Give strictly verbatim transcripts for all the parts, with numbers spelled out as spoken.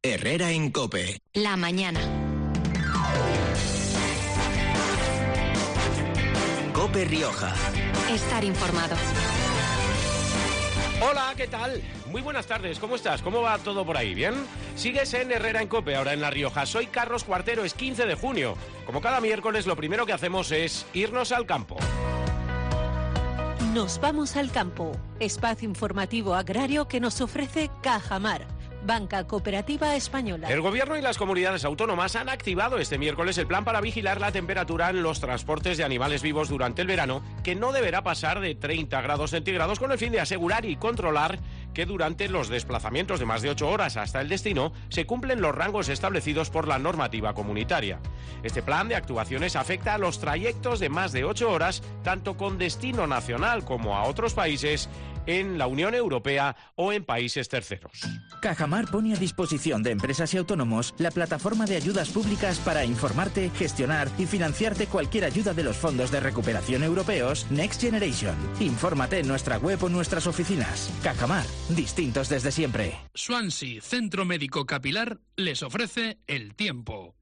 Herrera en COPE. La mañana. COPE Rioja. Estar informado. Hola, ¿qué tal? Muy buenas tardes, ¿cómo estás? ¿Cómo va todo por ahí? ¿Bien? Sigues en Herrera en COPE, ahora en La Rioja. Soy Carlos Cuartero, es quince de junio. Como cada miércoles, lo primero que hacemos es irnos al campo. Nos vamos al campo, espacio informativo agrario que nos ofrece Cajamar, Banca Cooperativa Española. El Gobierno y las comunidades autónomas han activado este miércoles el plan para vigilar la temperatura en los transportes de animales vivos durante el verano, que no deberá pasar de treinta grados centígrados, con el fin de asegurar y controlar que durante los desplazamientos de más de ocho horas hasta el destino se cumplen los rangos establecidos por la normativa comunitaria. Este plan de actuaciones afecta a los trayectos de más de ocho horas, tanto con destino nacional como a otros países en la Unión Europea o en países terceros. Cajamar pone a disposición de empresas y autónomos la plataforma de ayudas públicas para informarte, gestionar y financiarte cualquier ayuda de los fondos de recuperación europeos Next Generation. Infórmate en nuestra web o nuestras oficinas. Cajamar, distintos desde siempre. Swansea Centro Médico Capilar les ofrece el tiempo.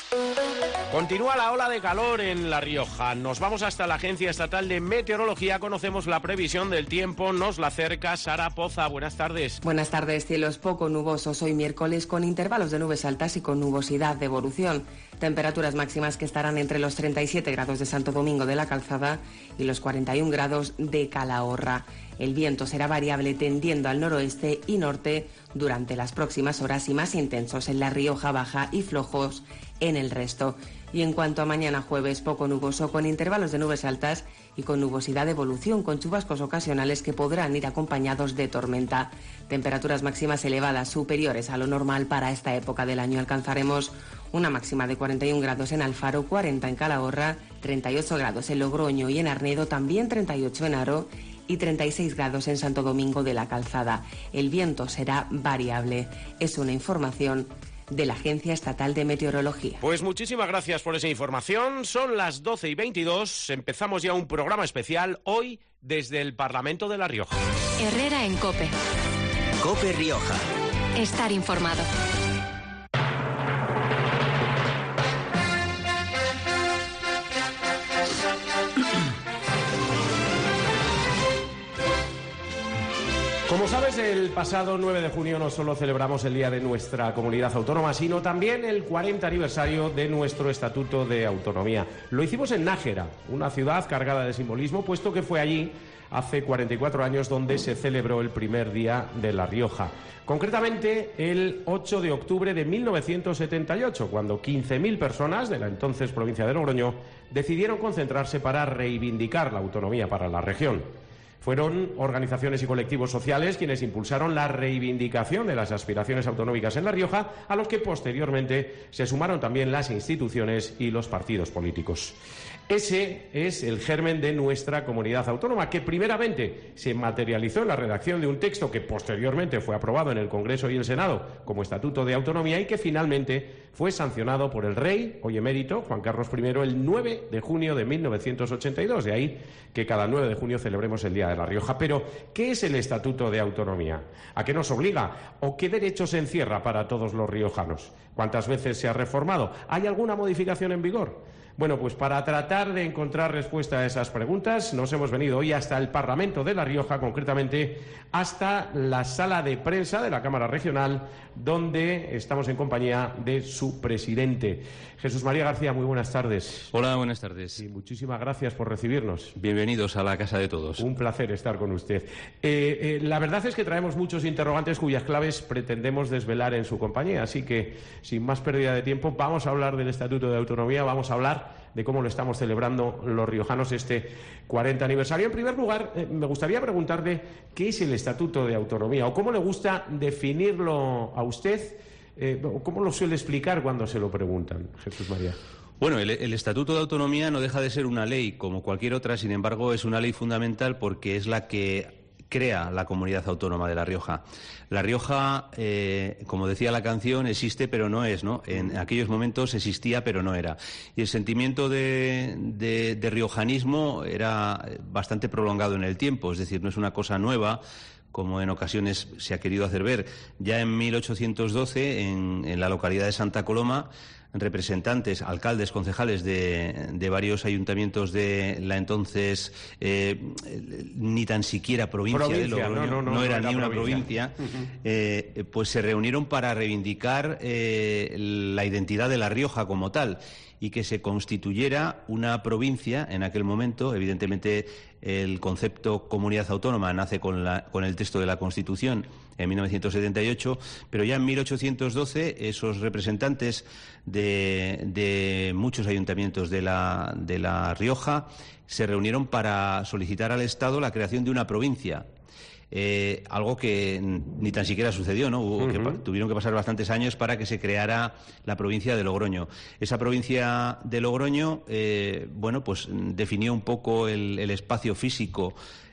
Continúa la ola de calor en La Rioja. Nos vamos hasta la Agencia Estatal de Meteorología. Conocemos la previsión del tiempo. Nos la acerca Sara Poza. Buenas tardes. Buenas tardes. Cielos poco nubosos hoy miércoles, con intervalos de nubes altas y con nubosidad de evolución. Temperaturas máximas que estarán entre los treinta y siete grados de Santo Domingo de la Calzada y los cuarenta y un grados de Calahorra. El viento será variable tendiendo al noroeste y norte durante las próximas horas y más intensos en La Rioja Baja y flojos en el resto. Y en cuanto a mañana jueves, poco nuboso con intervalos de nubes altas y con nubosidad de evolución, con chubascos ocasionales que podrán ir acompañados de tormenta. Temperaturas máximas elevadas, superiores a lo normal para esta época del año. Alcanzaremos una máxima de cuarenta y un grados en Alfaro, cuarenta en Calahorra, treinta y ocho grados en Logroño y en Arnedo, también treinta y ocho en Haro y treinta y seis grados en Santo Domingo de la Calzada. El viento será variable. Es una información de la Agencia Estatal de Meteorología. Pues muchísimas gracias por esa información. Son las doce y veintidós. Empezamos ya un programa especial hoy desde el Parlamento de La Rioja. Herrera en COPE. COPE Rioja. Estar informado. Como sabes, el pasado nueve de junio no solo celebramos el día de nuestra comunidad autónoma, sino también el cuarenta aniversario de nuestro Estatuto de Autonomía. Lo hicimos en Nájera, una ciudad cargada de simbolismo, puesto que fue allí, hace cuarenta y cuatro años, donde se celebró el primer día de La Rioja. Concretamente, el ocho de octubre de mil novecientos setenta y ocho, cuando quince mil personas de la entonces provincia de Logroño decidieron concentrarse para reivindicar la autonomía para la región. Fueron organizaciones y colectivos sociales quienes impulsaron la reivindicación de las aspiraciones autonómicas en La Rioja, a los que posteriormente se sumaron también las instituciones y los partidos políticos. Ese es el germen de nuestra comunidad autónoma, que primeramente se materializó en la redacción de un texto que posteriormente fue aprobado en el Congreso y el Senado como Estatuto de Autonomía y que finalmente fue sancionado por el rey, hoy emérito, Juan Carlos primero, el nueve de junio de mil novecientos ochenta y dos. De ahí que cada nueve de junio celebremos el Día de La Rioja. Pero, ¿qué es el Estatuto de Autonomía? ¿A qué nos obliga? ¿O qué derechos encierra para todos los riojanos? ¿Cuántas veces se ha reformado? ¿Hay alguna modificación en vigor? Bueno, pues para tratar de encontrar respuesta a esas preguntas nos hemos venido hoy hasta el Parlamento de La Rioja, concretamente hasta la sala de prensa de la Cámara Regional, donde estamos en compañía de su presidente. Jesús María García, muy buenas tardes. Hola, buenas tardes. Y muchísimas gracias por recibirnos. Bienvenidos a la casa de todos. Un placer estar con usted. Eh, eh, la verdad es que traemos muchos interrogantes cuyas claves pretendemos desvelar en su compañía, así que, sin más pérdida de tiempo, vamos a hablar del Estatuto de Autonomía, vamos a hablar de cómo lo estamos celebrando los riojanos este cuarenta aniversario. En primer lugar, eh, me gustaría preguntarle qué es el Estatuto de Autonomía o cómo le gusta definirlo a usted, eh, o cómo lo suele explicar cuando se lo preguntan, Jesús María. Bueno, el, el Estatuto de Autonomía no deja de ser una ley como cualquier otra, sin embargo es una ley fundamental porque es la que crea la comunidad autónoma de La Rioja. La Rioja, eh, como decía la canción, existe pero no es, ¿no? En aquellos momentos existía pero no era. Y el sentimiento de, de, de riojanismo era bastante prolongado en el tiempo, es decir, no es una cosa nueva, como en ocasiones se ha querido hacer ver. Ya en mil ochocientos doce, en, en la localidad de Santa Coloma, representantes, alcaldes, concejales de, de varios ayuntamientos de la entonces eh, ni tan siquiera provincia, provincia de Logroño, no, no, no, no era, no era ni una provincia, provincia uh-huh. eh, pues se reunieron para reivindicar eh, la identidad de La Rioja como tal y que se constituyera una provincia en aquel momento. Evidentemente, el concepto comunidad autónoma nace con, la, con el texto de la Constitución en mil novecientos setenta y ocho, pero ya en mil ochocientos doce esos representantes de, de muchos ayuntamientos de la, de La Rioja se reunieron para solicitar al Estado la creación de una provincia. Eh, algo que ni tan siquiera sucedió, ¿no? Hubo, uh-huh. que pa- tuvieron que pasar bastantes años para que se creara la provincia de Logroño. Esa provincia de Logroño, eh, bueno, pues definió un poco el, el espacio físico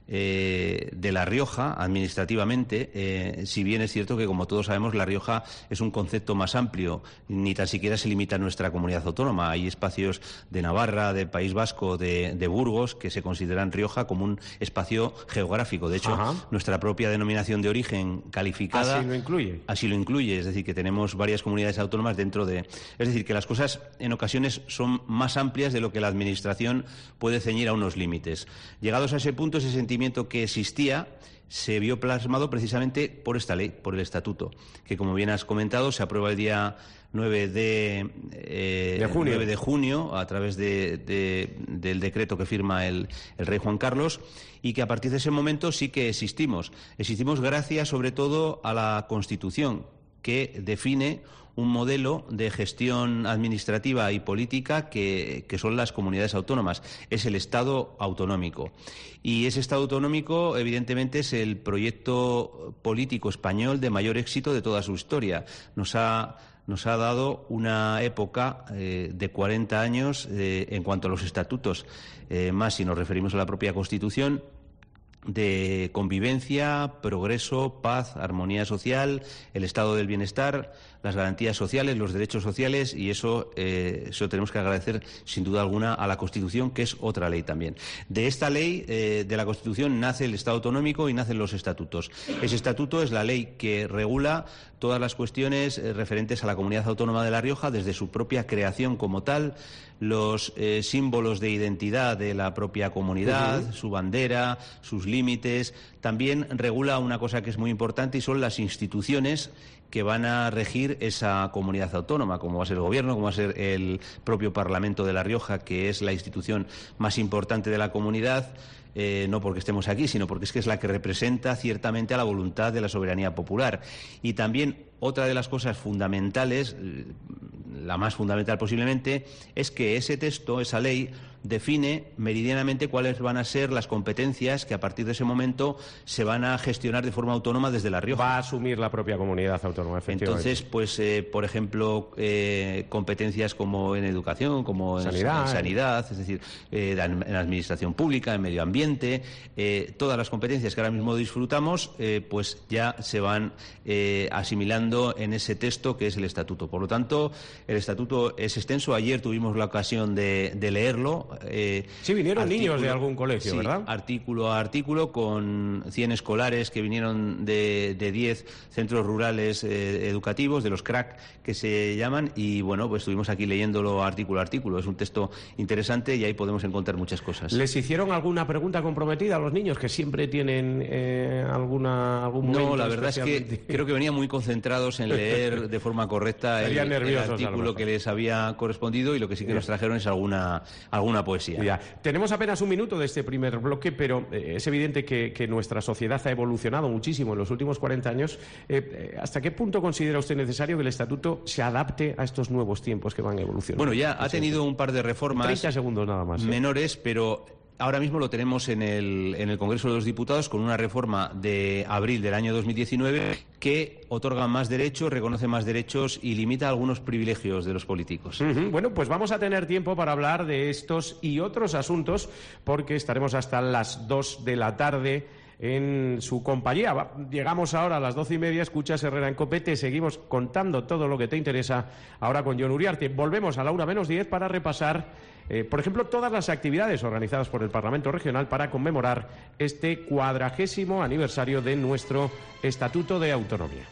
Eh, de La Rioja, administrativamente, eh, si bien es cierto que, como todos sabemos, La Rioja es un concepto más amplio, ni tan siquiera se limita a nuestra comunidad autónoma. Hay espacios de Navarra, de País Vasco, de, de Burgos, que se consideran Rioja como un espacio geográfico. De hecho, Ajá. nuestra propia denominación de origen calificada así lo incluye. Así lo incluye, es decir, que tenemos varias comunidades autónomas dentro de... Es decir, que las cosas en ocasiones son más amplias de lo que la Administración puede ceñir a unos límites. Llegados a ese punto, ese sentimiento que existía se vio plasmado precisamente por esta ley, por el Estatuto, que, como bien has comentado, se aprueba el día nueve de, eh, de, junio. nueve de junio a través de, de, del decreto que firma el, el rey Juan Carlos, y que a partir de ese momento sí que existimos. Existimos gracias, sobre todo, a la Constitución, que define un modelo de gestión administrativa y política que, que son las comunidades autónomas. Es el Estado autonómico. Y ese Estado autonómico, evidentemente, es el proyecto político español de mayor éxito de toda su historia. Nos ha, nos ha dado una época eh, de cuarenta años eh, en cuanto a los estatutos, eh, más si nos referimos a la propia Constitución, de convivencia, progreso, paz, armonía social, el estado del bienestar, las garantías sociales, los derechos sociales, y eso, eh, eso tenemos que agradecer sin duda alguna a la Constitución, que es otra ley también. De esta ley, eh, de la Constitución, nace el Estado autonómico y nacen los estatutos. Ese estatuto es la ley que regula todas las cuestiones eh, referentes a la Comunidad Autónoma de La Rioja, desde su propia creación como tal, los eh, símbolos de identidad de la propia comunidad, uh-huh. su bandera, sus límites. También regula una cosa que es muy importante, y son las instituciones que van a regir esa comunidad autónoma, como va a ser el Gobierno, como va a ser el propio Parlamento de La Rioja, que es la institución más importante de la comunidad. Eh, no porque estemos aquí, sino porque es que es la que representa ciertamente a la voluntad de la soberanía popular. Y también otra de las cosas fundamentales, la más fundamental posiblemente, es que ese texto, esa ley, define meridianamente cuáles van a ser las competencias que a partir de ese momento se van a gestionar de forma autónoma desde La Rioja. Va a asumir la propia comunidad autónoma, efectivamente. Entonces, pues, eh, por ejemplo, eh, competencias como en educación, como en sanidad, en sanidad es decir, eh, en administración pública, en medio ambiente, eh, todas las competencias que ahora mismo disfrutamos, eh, pues ya se van eh, asimilando en ese texto que es el Estatuto. Por lo tanto, el Estatuto es extenso. Ayer tuvimos la ocasión de, de leerlo. Eh, sí, vinieron artículo, niños de algún colegio, sí, ¿verdad? Artículo a artículo, con cien escolares que vinieron de, de diez centros rurales eh, educativos, de los C R A C que se llaman, y bueno, pues estuvimos aquí leyéndolo artículo a artículo. Es un texto interesante y ahí podemos encontrar muchas cosas. ¿Les hicieron alguna pregunta comprometida a los niños, que siempre tienen eh, alguna algún momento? No, la verdad especialmente... es que creo que venían muy concentrados en leer de forma correcta el, el artículo que les había correspondido, y lo que sí que nos trajeron es alguna alguna poesía. Ya. Tenemos apenas un minuto de este primer bloque, pero eh, es evidente que, que nuestra sociedad ha evolucionado muchísimo en los últimos cuarenta años. Eh, ¿Hasta qué punto considera usted necesario que el Estatuto se adapte a estos nuevos tiempos que van evolucionando? Bueno, ya ha tenido un par de reformas treinta segundos nada más, ¿eh? menores, pero ahora mismo lo tenemos en el, en el Congreso de los Diputados con una reforma de abril del año dos mil diecinueve que otorga más derechos, reconoce más derechos y limita algunos privilegios de los políticos. Uh-huh. Bueno, pues vamos a tener tiempo para hablar de estos y otros asuntos, porque estaremos hasta las dos de la tarde en su compañía. Va, llegamos ahora a las doce y media, escuchas Herrera en COPE, te seguimos contando todo lo que te interesa ahora con Jon Uriarte. Volvemos a la una menos diez para repasar, eh, por ejemplo, todas las actividades organizadas por el Parlamento Regional para conmemorar este cuadragésimo aniversario de nuestro Estatuto de Autonomía.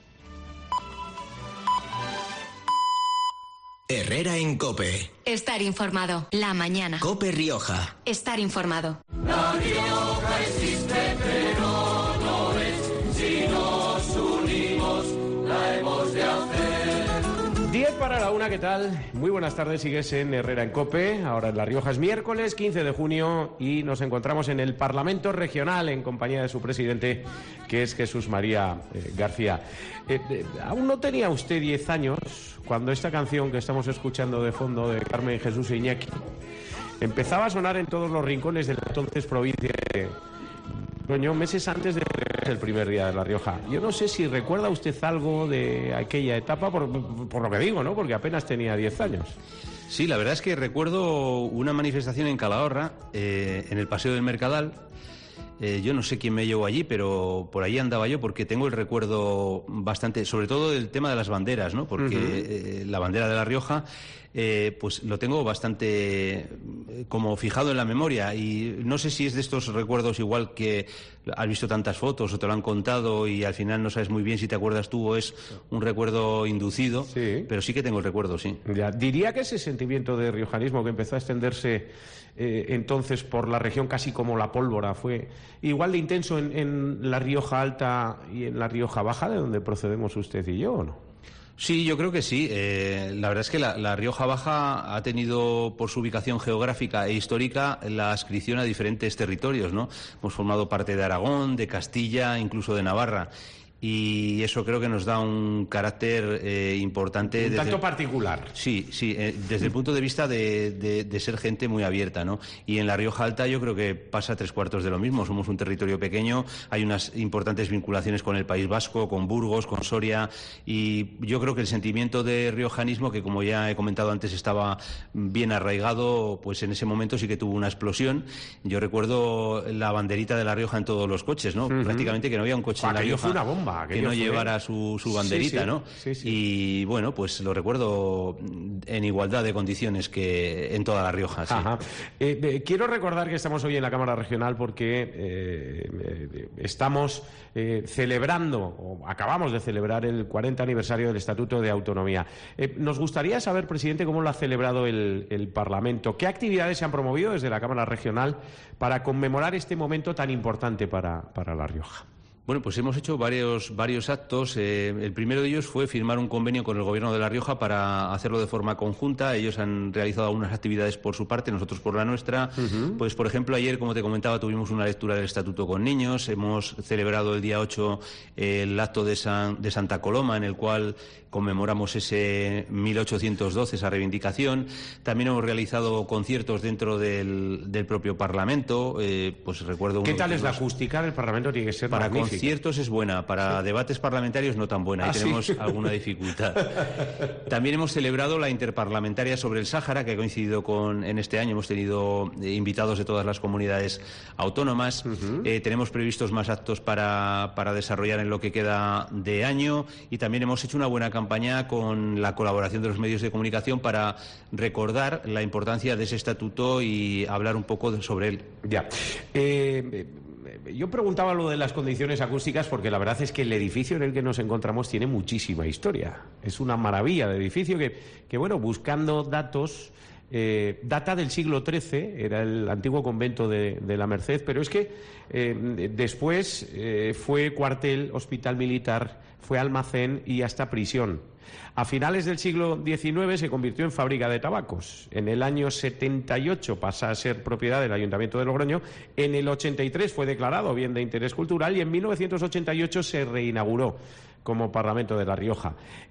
Herrera en COPE. Estar informado. La mañana. COPE Rioja. Estar informado. La Rioja existe, pero no es. Si nos unimos, la hemos de hacer. diez para la una, ¿qué tal? Muy buenas tardes, sigues en Herrera en COPE. Ahora en La Rioja es miércoles quince de junio y nos encontramos en el Parlamento Regional en compañía de su presidente, que es Jesús María eh, García. Eh, eh, aún no tenía usted diez años cuando esta canción que estamos escuchando de fondo de Carmen Jesús e Iñaki empezaba a sonar en todos los rincones de la entonces provincia de Logroño, meses antes del primer día de La Rioja. Yo no sé si recuerda usted algo de aquella etapa, por, por lo que digo, ¿no? Porque apenas tenía diez años. Sí, la verdad es que recuerdo una manifestación en Calahorra, eh, en el Paseo del Mercadal. Eh, yo no sé quién me llevó allí, pero por allí andaba yo porque tengo el recuerdo bastante, sobre todo del tema de las banderas, ¿no? Porque uh-huh. eh, la bandera de La Rioja, eh, pues lo tengo bastante eh, como fijado en la memoria y no sé si es de estos recuerdos igual que has visto tantas fotos o te lo han contado y al final no sabes muy bien si te acuerdas tú o es un recuerdo inducido, sí. Pero sí que tengo el recuerdo, sí. Ya, diría que ese sentimiento de riojanismo que empezó a extenderse Eh, entonces por la región casi como la pólvora fue igual de intenso en, en La Rioja Alta y en La Rioja Baja, de donde procedemos usted y yo, ¿o no? Sí, yo creo que sí. Eh, la verdad es que la, la Rioja Baja ha tenido, por su ubicación geográfica e histórica, la adscripción a diferentes territorios, ¿no? Hemos formado parte de Aragón, de Castilla, incluso de Navarra. Y eso creo que nos da un carácter eh, importante. Un desde, tanto particular. Sí, sí, eh, desde el punto de vista de, de, de ser gente muy abierta, ¿no? Y en La Rioja Alta yo creo que pasa tres cuartos de lo mismo. Somos un territorio pequeño, hay unas importantes vinculaciones con el País Vasco, con Burgos, con Soria, y yo creo que el sentimiento de riojanismo, que como ya he comentado antes estaba bien arraigado, pues en ese momento sí que tuvo una explosión. Yo recuerdo la banderita de La Rioja en todos los coches, ¿no? Uh-huh. Prácticamente que no había un coche en La Rioja. Fue una bomba. Que no llevara su, su banderita, sí, sí, ¿no? Sí, sí. Y bueno, pues lo recuerdo en igualdad de condiciones que en toda La Rioja. Sí. Ajá. Eh, eh, quiero recordar que estamos hoy en la Cámara Regional porque eh, eh, estamos eh, celebrando, o acabamos de celebrar el cuarenta aniversario del Estatuto de Autonomía. Eh, nos gustaría saber, presidente, cómo lo ha celebrado el, el Parlamento. ¿Qué actividades se han promovido desde la Cámara Regional para conmemorar este momento tan importante para, para La Rioja? Bueno, pues hemos hecho varios, varios actos. Eh, el primero de ellos fue firmar un convenio con el Gobierno de La Rioja para hacerlo de forma conjunta. Ellos han realizado algunas actividades por su parte, nosotros por la nuestra. Uh-huh. Pues, por ejemplo, ayer, como te comentaba, tuvimos una lectura del Estatuto con niños. Hemos celebrado el día ocho el acto de, San, de Santa Coloma, en el cual conmemoramos ese mil ochocientos doce, esa reivindicación. También hemos realizado conciertos dentro del, del propio Parlamento. Eh, pues recuerdo ¿Qué uno, tal es la dos, acústica del Parlamento? Tiene que ser para magnífica. Conciertos es buena, para sí. debates parlamentarios no tan buena, ahí ¿Ah, tenemos sí? alguna dificultad. También hemos celebrado la interparlamentaria sobre el Sáhara, que ha coincidido con, en este año, hemos tenido eh, invitados de todas las comunidades autónomas. Uh-huh. eh, tenemos previstos más actos para, para desarrollar en lo que queda de año y también hemos hecho una buena campaña con la colaboración de los medios de comunicación para recordar la importancia de ese estatuto y hablar un poco de, sobre él. Ya. Eh, Yo preguntaba lo de las condiciones acústicas porque la verdad es que el edificio en el que nos encontramos tiene muchísima historia. Es una maravilla de edificio que, que bueno, buscando datos, eh, data del siglo trece, era el antiguo convento de, de la Merced, pero es que eh, después eh, fue cuartel, hospital militar, fue almacén y hasta prisión. A finales del siglo diecinueve se convirtió en fábrica de tabacos. En el año setenta y ocho pasa a ser propiedad del Ayuntamiento de Logroño. En el ochenta y tres fue declarado bien de interés cultural y en mil novecientos ochenta y ocho se reinauguró como Parlamento de La Rioja.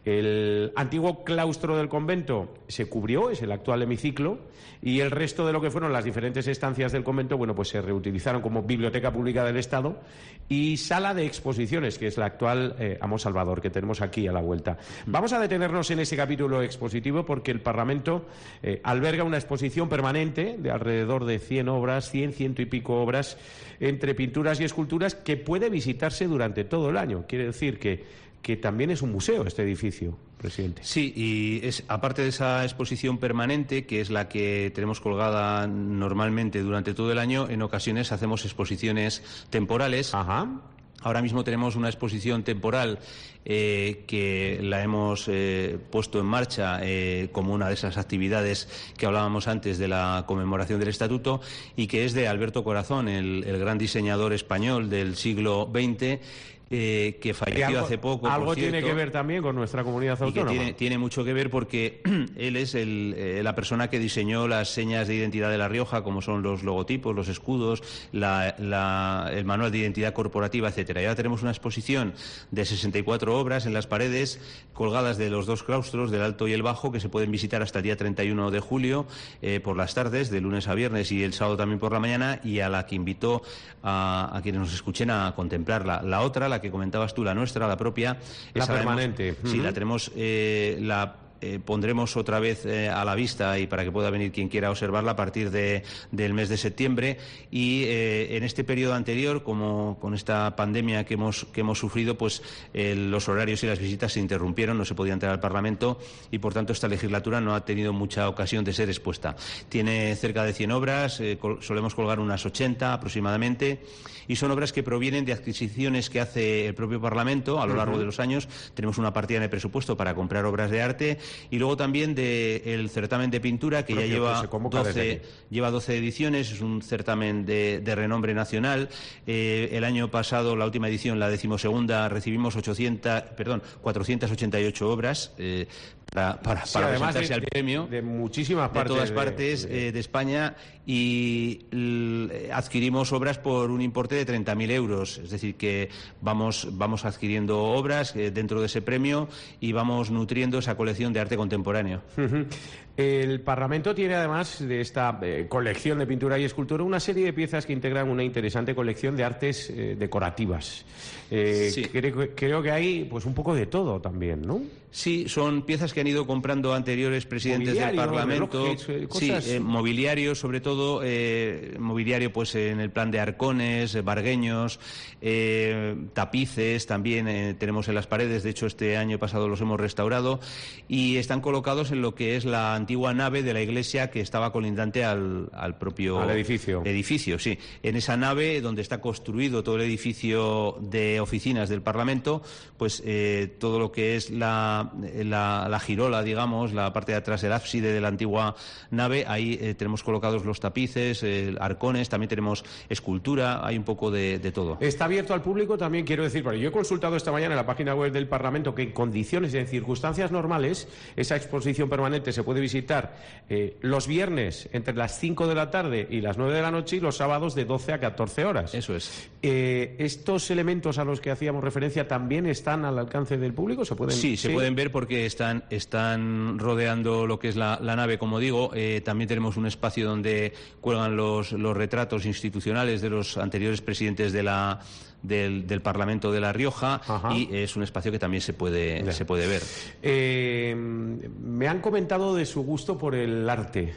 El antiguo claustro del convento se cubrió, es el actual hemiciclo, y el resto de lo que fueron las diferentes estancias del convento, bueno, pues se reutilizaron como Biblioteca Pública del Estado y sala de exposiciones, que es la actual eh, Amo Salvador, que tenemos aquí a la vuelta. Vamos a detenernos en ese capítulo expositivo porque el Parlamento eh, alberga una exposición permanente de alrededor de cien obras, cien, ciento y pico obras, entre pinturas y esculturas, que puede visitarse durante todo el año. Quiere decir que que también es un museo este edificio, presidente. Sí, y es aparte de esa exposición permanente, que es la que tenemos colgada normalmente durante todo el año, en ocasiones hacemos exposiciones temporales. Ajá. Ahora mismo tenemos una exposición temporal eh, que la hemos eh, puesto en marcha eh, como una de esas actividades que hablábamos antes de la conmemoración del Estatuto, y que es de Alberto Corazón, el, el gran diseñador español del siglo veinte, Eh, que falleció algo, hace poco. Algo por cierto, tiene que ver también con nuestra comunidad autónoma. Y que tiene, tiene mucho que ver porque él es el, eh, la persona que diseñó las señas de identidad de La Rioja, como son los logotipos, los escudos, la, la, el manual de identidad corporativa, etcétera. Y ahora tenemos una exposición de sesenta y cuatro obras en las paredes, colgadas de los dos claustros, del alto y el bajo, que se pueden visitar hasta el día treinta y uno de julio, eh, por las tardes, de lunes a viernes, y el sábado también por la mañana, y a la que invito a, a quienes nos escuchen a contemplarla. La otra, la que comentabas tú, la nuestra, la propia, la esa permanente. La hemos, sí, la tenemos, eh, la eh, pondremos otra vez eh, a la vista, y para que pueda venir quien quiera observarla a partir de, del mes de septiembre. Y eh, en este periodo anterior, como con esta pandemia que hemos, que hemos sufrido, pues eh, los horarios y las visitas se interrumpieron, no se podía entrar al Parlamento, y por tanto esta legislatura no ha tenido mucha ocasión de ser expuesta. Tiene cerca de cien obras, eh, col solemos colgar unas ochenta aproximadamente, y son obras que provienen de adquisiciones que hace el propio Parlamento a lo largo uh-huh. de los años. Tenemos una partida en el presupuesto para comprar obras de arte, y luego también del certamen de pintura, que propio, ya lleva doce, lleva doce ediciones. Es un certamen de, de renombre nacional. Eh, el año pasado, la última edición, la decimosegunda, recibimos ochocientas, perdón, cuatrocientas ochenta y ocho obras eh, para, para, sí, para además presentarse de, al premio. De, de muchísimas partes. De todas partes de, de... Eh, de España, y l, adquirimos obras por un importe de treinta mil euros. Es decir, que vamos, vamos adquiriendo obras eh, dentro de ese premio, y vamos nutriendo esa colección de arte contemporáneo. Uh-huh. El Parlamento tiene, además de esta eh, colección de pintura y escultura, una serie de piezas que integran una interesante colección de artes eh, decorativas. Eh, sí. creo, creo que hay pues un poco de todo también, ¿no? Sí, son piezas que han ido comprando anteriores presidentes del Parlamento. Relojes, eh, cosas... Sí, eh, mobiliario, sobre todo, eh, mobiliario pues en el plan de arcones, eh, vargueños, eh, tapices también eh, tenemos en las paredes. De hecho, este año pasado los hemos restaurado, y están colocados en lo que es la antigua nave de la iglesia, que estaba colindante al, al propio al edificio. edificio, sí. En esa nave, donde está construido todo el edificio de oficinas del Parlamento, pues eh, todo lo que es la La, la girola, digamos, la parte de atrás del ábside de la antigua nave, ahí eh, tenemos colocados los tapices, eh, arcones, también tenemos escultura, hay un poco de, de todo. Está abierto al público también, quiero decir, porque yo he consultado esta mañana en la página web del Parlamento que en condiciones y en circunstancias normales esa exposición permanente se puede visitar eh, los viernes entre las cinco de la tarde y las nueve de la noche, y los sábados de doce a catorce horas. Eso es. Eh, ¿Estos elementos a los que hacíamos referencia también están al alcance del público? ¿Se pueden? Sí, se ¿Sí? pueden ver porque están, están rodeando lo que es la, la nave, como digo. Eh, también tenemos un espacio donde cuelgan los, los retratos institucionales de los anteriores presidentes de la, del, del Parlamento de La Rioja. Ajá. Y es un espacio que también se puede, se puede ver. Eh, me han comentado de su gusto por el arte.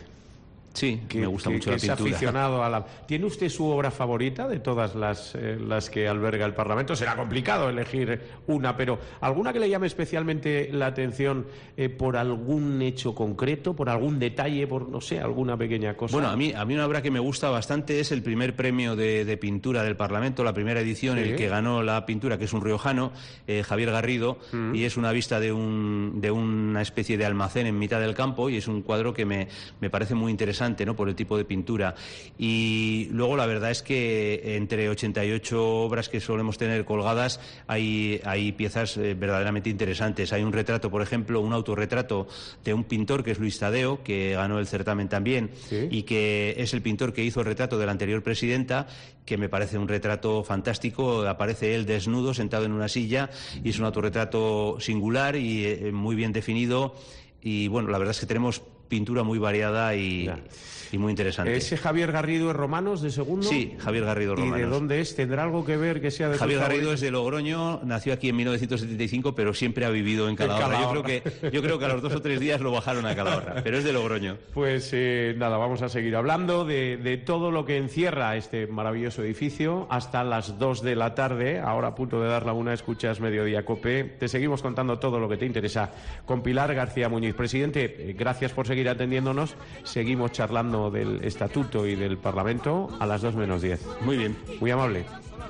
Sí, que, me gusta que, mucho que la es pintura. Aficionado a la... ¿Tiene usted su obra favorita de todas las, eh, las que alberga el Parlamento? Será complicado elegir una, pero ¿alguna que le llame especialmente la atención eh, por algún hecho concreto, por algún detalle, por, no sé, alguna pequeña cosa? Bueno, a mí, a mí una obra que me gusta bastante es el primer premio de, de pintura del Parlamento, la primera edición, sí. El que ganó la pintura, que es un riojano, eh, Javier Garrido, mm. y es una vista de, un, de una especie de almacén en mitad del campo, y es un cuadro que me, me parece muy interesante. interesante, ¿no?, por el tipo de pintura. Y luego la verdad es que entre ochenta y ocho obras que solemos tener colgadas hay, hay piezas eh, verdaderamente interesantes. Hay un retrato, por ejemplo, un autorretrato de un pintor que es Luis Tadeo, que ganó el certamen también, ¿sí?, y que es el pintor que hizo el retrato de la anterior presidenta, que me parece un retrato fantástico. Aparece él desnudo, sentado en una silla, y es un autorretrato singular y eh, muy bien definido. Y bueno, la verdad es que tenemos pintura muy variada y, y muy interesante. ¿Ese Javier Garrido es Romanos de segundo? Sí, Javier Garrido Romanos. ¿Y de dónde es? ¿Tendrá algo que ver que sea de Javier Garrido es de Logroño, nació aquí en mil novecientos setenta y cinco, pero siempre ha vivido en Calahorra. En Calahorra. Yo creo que, yo creo que a los dos o tres días lo bajaron a Calahorra, pero es de Logroño. Pues eh, nada, vamos a seguir hablando de, de todo lo que encierra este maravilloso edificio hasta las dos de la tarde. Ahora a punto de dar la una, escuchas Mediodía Cope. Te seguimos contando todo lo que te interesa con Pilar García Muñiz. Presidente, gracias por seguir atendiéndonos. Seguimos charlando del Estatuto y del Parlamento a las dos menos diez. Muy bien. Muy amable.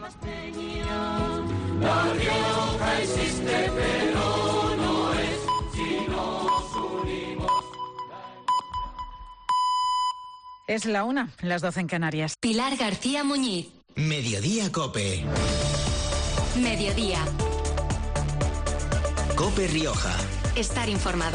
La Rioja existe, pero no es si nos unimos. Es la una, las doce en Canarias. Pilar García Muñiz. Mediodía Cope. Mediodía. Cope Rioja. Estar informado.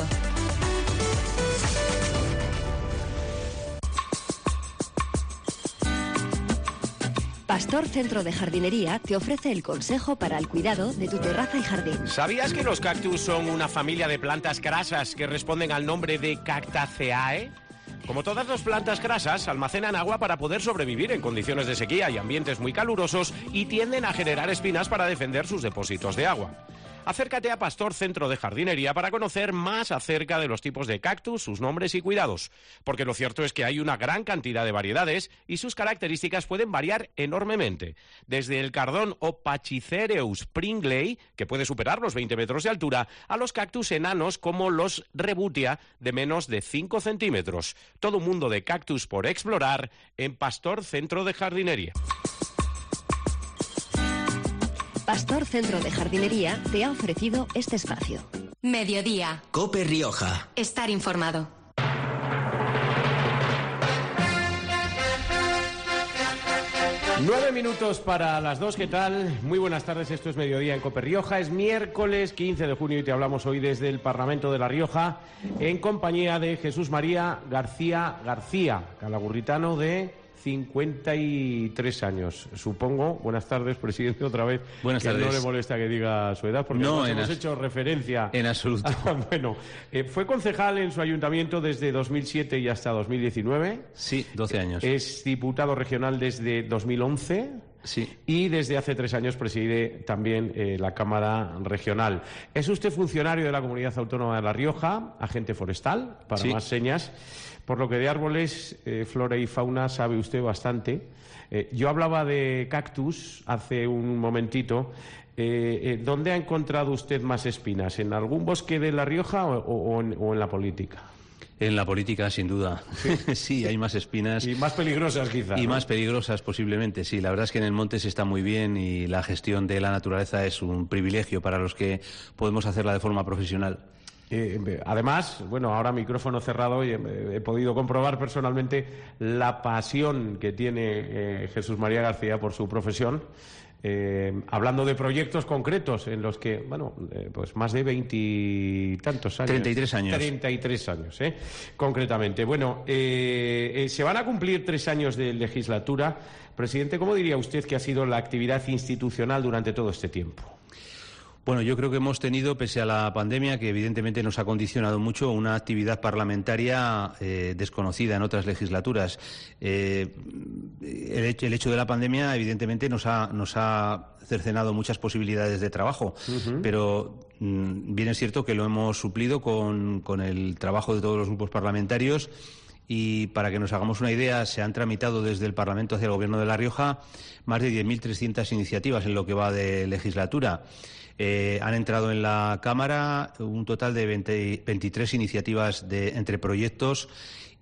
Pastor Centro de Jardinería te ofrece el consejo para el cuidado de tu terraza y jardín. ¿Sabías que los cactus son una familia de plantas grasas que responden al nombre de Cactaceae? Como todas las plantas grasas, almacenan agua para poder sobrevivir en condiciones de sequía y ambientes muy calurosos y tienden a generar espinas para defender sus depósitos de agua. Acércate a Pastor Centro de Jardinería para conocer más acerca de los tipos de cactus, sus nombres y cuidados, porque lo cierto es que hay una gran cantidad de variedades y sus características pueden variar enormemente, desde el cardón o Pachycereus pringlei, que puede superar los veinte metros de altura, a los cactus enanos como los Rebutia, de menos de cinco centímetros. Todo un mundo de cactus por explorar en Pastor Centro de Jardinería. Pastor Centro de Jardinería te ha ofrecido este espacio. Mediodía. Cope Rioja. Estar informado. Nueve minutos para las dos, ¿qué tal? Muy buenas tardes, esto es Mediodía en Cope Rioja. Es miércoles quince de junio y te hablamos hoy desde el Parlamento de La Rioja en compañía de Jesús María García García, calagurritano de cincuenta y tres años, supongo. Buenas tardes, presidente, otra vez. Buenas que tardes. No le molesta que diga su edad, porque no, hemos as... hecho referencia. En absoluto. Ah, bueno, eh, fue concejal en su ayuntamiento desde dos mil siete y hasta dos mil diecinueve. Sí, doce años. Es diputado regional desde dos mil once. Sí. Y desde hace tres años preside también eh, la Cámara Regional. Es usted funcionario de la Comunidad Autónoma de La Rioja, agente forestal, para sí. más señas, por lo que de árboles, eh, flora y fauna sabe usted bastante. Eh, yo hablaba de cactus hace un momentito. Eh, eh, ¿Dónde ha encontrado usted más espinas? ¿En algún bosque de La Rioja o, o, en, o en la política? En la política, sin duda. Sí. Sí, hay más espinas. Y más peligrosas, quizás. Y ¿no? más peligrosas, posiblemente, sí. La verdad es que en el monte se está muy bien y la gestión de la naturaleza es un privilegio para los que podemos hacerla de forma profesional. Eh, además, bueno, ahora micrófono cerrado, y he, he podido comprobar personalmente la pasión que tiene eh, Jesús María García por su profesión. Eh, hablando de proyectos concretos en los que, bueno, eh, pues más de veintitantos años. Treinta y tres años. Treinta y tres años, ¿eh? Concretamente. Bueno, eh, eh, se van a cumplir tres años de legislatura. Presidente, ¿cómo diría usted que ha sido la actividad institucional durante todo este tiempo? Bueno, yo creo que hemos tenido, pese a la pandemia, que evidentemente nos ha condicionado mucho, una actividad parlamentaria eh, desconocida en otras legislaturas. Eh, el, hecho, el hecho de la pandemia, evidentemente, nos ha, nos ha cercenado muchas posibilidades de trabajo, uh-huh. pero mmm, bien es cierto que lo hemos suplido con, con el trabajo de todos los grupos parlamentarios. Y para que nos hagamos una idea, se han tramitado desde el Parlamento hacia el Gobierno de La Rioja más de diez mil trescientas iniciativas en lo que va de legislatura. Eh, han entrado en la Cámara un total de veinte, veintitrés iniciativas de, entre proyectos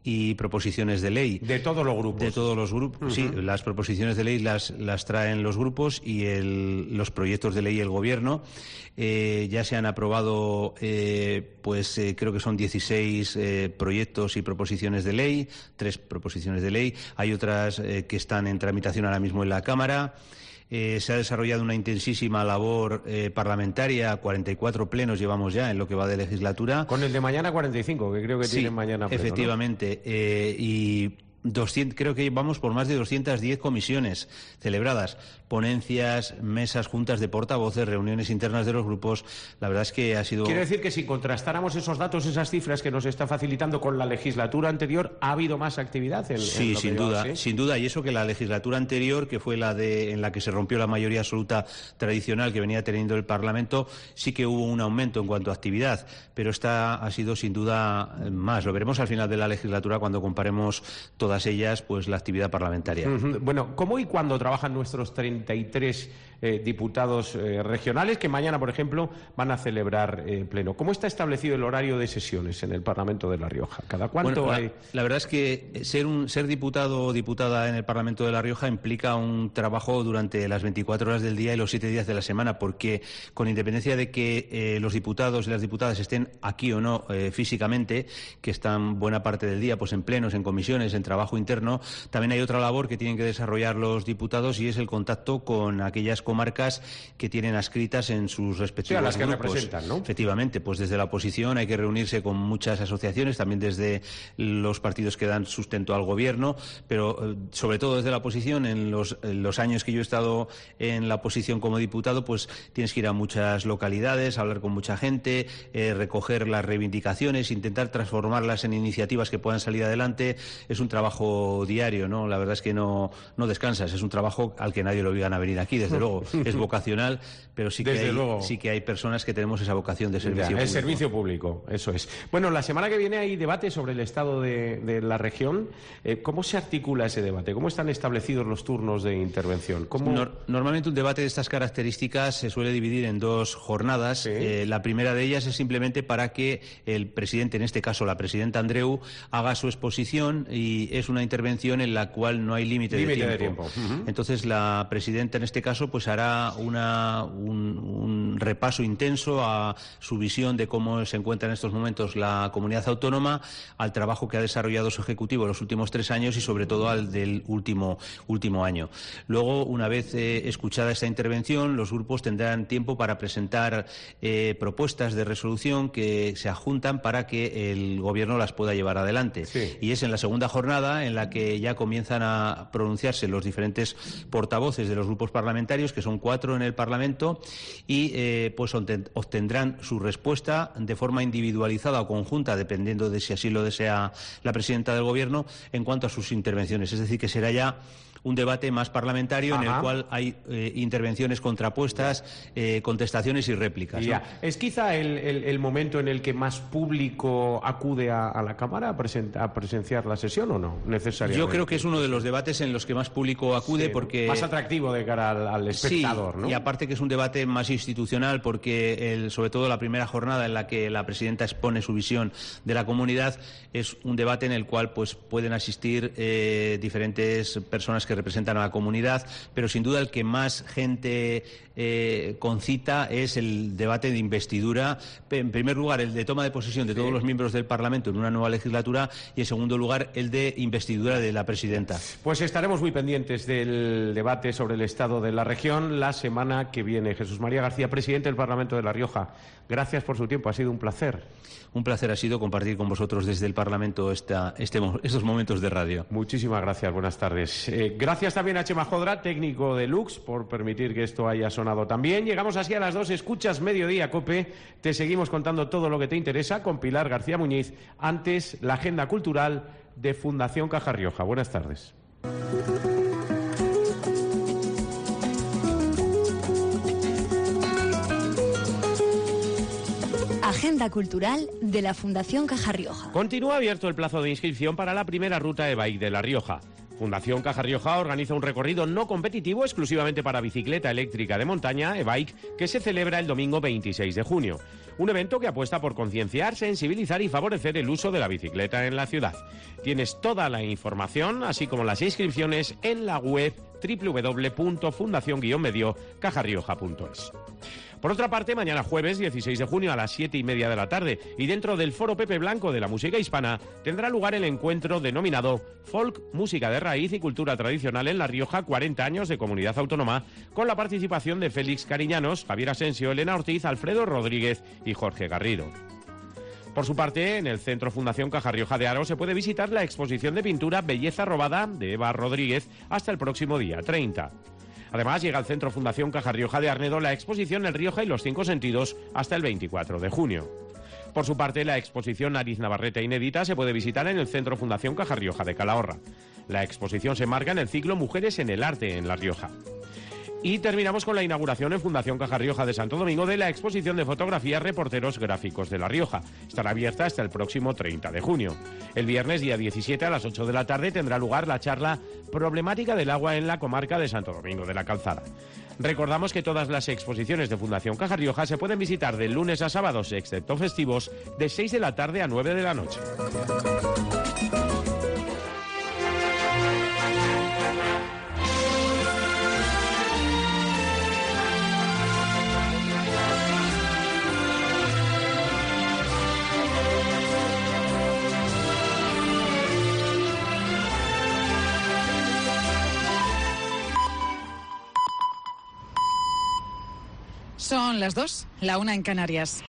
y proposiciones de ley. De todos los grupos. De todos los grupos, uh-huh. Sí. Las proposiciones de ley las, las traen los grupos y el, los proyectos de ley el Gobierno. Eh, ya se han aprobado, eh, pues eh, creo que son dieciséis eh, proyectos y proposiciones de ley, tres proposiciones de ley. Hay otras eh, que están en tramitación ahora mismo en la Cámara. Eh, se ha desarrollado una intensísima labor eh, parlamentaria, cuarenta y cuatro plenos llevamos ya en lo que va de legislatura. Con el de mañana cuarenta y cinco, que creo que sí, tienen mañana pleno, efectivamente. ¿No? Eh, y doscientos, creo que vamos por más de doscientas diez comisiones celebradas, ponencias, mesas, juntas de portavoces, reuniones internas de los grupos. La verdad es que ha sido... Quiero decir que si contrastáramos esos datos, esas cifras que nos está facilitando con la legislatura anterior, ¿ha habido más actividad? En, sí, en lo sin que duda, lleva, ¿sí? sin duda. Y eso que la legislatura anterior, que fue la de en la que se rompió la mayoría absoluta tradicional que venía teniendo el Parlamento, sí que hubo un aumento en cuanto a actividad, pero esta ha sido sin duda más. Lo veremos al final de la legislatura cuando comparemos todas ellas, pues la actividad parlamentaria. Uh-huh. Bueno, ¿cómo y cuándo trabajan nuestros treinta y tres eh, diputados eh, regionales que mañana, por ejemplo, van a celebrar eh, pleno? ¿Cómo está establecido el horario de sesiones en el Parlamento de La Rioja? ¿Cada cuánto bueno, hay? La, la verdad es que ser un ser diputado o diputada en el Parlamento de La Rioja implica un trabajo durante las veinticuatro horas del día y los siete días de la semana, porque con independencia de que eh, los diputados y las diputadas estén aquí o no eh, físicamente, que están buena parte del día pues en plenos, en comisiones, en trabajo interno, también hay otra labor que tienen que desarrollar los diputados y es el contacto con aquellas comarcas que tienen adscritas en sus respectivos sí, a las que grupos. representan, ¿no? Efectivamente, pues desde la oposición hay que reunirse con muchas asociaciones, también desde los partidos que dan sustento al gobierno, pero eh, sobre todo desde la oposición, en los, en los años que yo he estado en la oposición como diputado, pues tienes que ir a muchas localidades, hablar con mucha gente, eh, recoger las reivindicaciones, intentar transformarlas en iniciativas que puedan salir adelante. Es un trabajo diario, ¿no? La verdad es que no, no descansas, es un trabajo al que nadie lo obligan a venir aquí, desde luego, es vocacional, pero sí que, hay, sí que hay personas que tenemos esa vocación de servicio ya, público. El servicio público, eso es. Bueno, la semana que viene hay debate sobre el estado de, de la región. Eh, ¿Cómo se articula ese debate? ¿Cómo están establecidos los turnos de intervención? ¿Cómo... Nor normalmente un debate de estas características se suele dividir en dos jornadas. Sí. Eh, la primera de ellas es simplemente para que el presidente, en este caso la presidenta Andreu, haga su exposición y es una intervención en la cual no hay límite de tiempo. De tiempo. Uh-huh. Entonces la presidenta en este caso pues hará una, un, un repaso intenso a su visión de cómo se encuentra en estos momentos la comunidad autónoma, al trabajo que ha desarrollado su ejecutivo en los últimos tres años y sobre todo al del último, último año. Luego, una vez eh, escuchada esta intervención, los grupos tendrán tiempo para presentar eh, propuestas de resolución que se adjuntan para que el Gobierno las pueda llevar adelante. Sí. Y es en la segunda jornada en la que ya comienzan a pronunciarse los diferentes portavoces de los grupos parlamentarios, que son cuatro en el Parlamento, y eh, pues obtendrán su respuesta de forma individualizada o conjunta, dependiendo de si así lo desea la presidenta del Gobierno, en cuanto a sus intervenciones. Es decir, que será ya un debate más parlamentario. Ajá. En el cual hay eh, intervenciones contrapuestas, eh, contestaciones y réplicas. Ya. ¿No? ¿Es quizá el, el, el momento en el que más público acude a, a la Cámara a, presen a presenciar la sesión o no? Necesariamente. Yo creo que es uno de los debates en los que más público acude, sí, porque... Más atractivo de cara al, al espectador, sí, ¿no? Y aparte que es un debate más institucional porque el, sobre todo la primera jornada en la que la presidenta expone su visión de la comunidad es un debate en el cual pues pueden asistir eh, diferentes personas que representan a la comunidad, pero sin duda el que más gente eh, concita es el debate de investidura. En primer lugar, el de toma de posesión de todos sí. los miembros del Parlamento en una nueva legislatura y, en segundo lugar, el de investidura de la presidenta. Pues estaremos muy pendientes del debate sobre el estado de la región la semana que viene. Jesús María García, presidente del Parlamento de La Rioja, gracias por su tiempo, ha sido un placer. Un placer ha sido compartir con vosotros desde el Parlamento esta, este, estos momentos de radio. Muchísimas gracias, buenas tardes. Eh, gracias también a Chema Jodra, técnico de Lux, por permitir que esto haya sonado también. Llegamos así a las dos, escuchas Mediodía Cope, te seguimos contando todo lo que te interesa con Pilar García Muñiz. Antes, la agenda cultural de Fundación Caja Rioja. Buenas tardes. Agenda cultural de la Fundación Caja Rioja. Continúa abierto el plazo de inscripción para la primera ruta e-bike de La Rioja. Fundación Caja Rioja organiza un recorrido no competitivo exclusivamente para bicicleta eléctrica de montaña, e-bike, que se celebra el domingo veintiséis de junio. Un evento que apuesta por concienciar, sensibilizar y favorecer el uso de la bicicleta en la ciudad. Tienes toda la información, así como las inscripciones, en la web doble u doble u doble u punto fundación guion medio caja rioja punto es. Por otra parte, mañana jueves dieciséis de junio a las siete y media de la tarde y dentro del Foro Pepe Blanco de la música hispana tendrá lugar el encuentro denominado Folk, Música de Raíz y Cultura Tradicional en La Rioja, cuarenta años de comunidad autónoma, con la participación de Félix Cariñanos, Javier Asensio, Elena Ortiz, Alfredo Rodríguez y Jorge Garrido. Por su parte, en el Centro Fundación Caja Rioja de Aro se puede visitar la exposición de pintura Belleza Robada de Eva Rodríguez hasta el próximo día treinta. Además, llega al Centro Fundación Caja Rioja de Arnedo la exposición El Rioja y los Cinco Sentidos hasta el veinticuatro de junio. Por su parte, la exposición Nariz Navarrete Inédita se puede visitar en el Centro Fundación Caja Rioja de Calahorra. La exposición se marca en el ciclo Mujeres en el Arte en La Rioja. Y terminamos con la inauguración en Fundación Caja Rioja de Santo Domingo de la exposición de fotografía Reporteros Gráficos de La Rioja. Estará abierta hasta el próximo treinta de junio. El viernes, día diecisiete, a las ocho de la tarde, tendrá lugar la charla Problemática del agua en la comarca de Santo Domingo de la Calzada. Recordamos que todas las exposiciones de Fundación Caja Rioja se pueden visitar de lunes a sábados, excepto festivos, de seis de la tarde a nueve de la noche. Son las dos, la una en Canarias.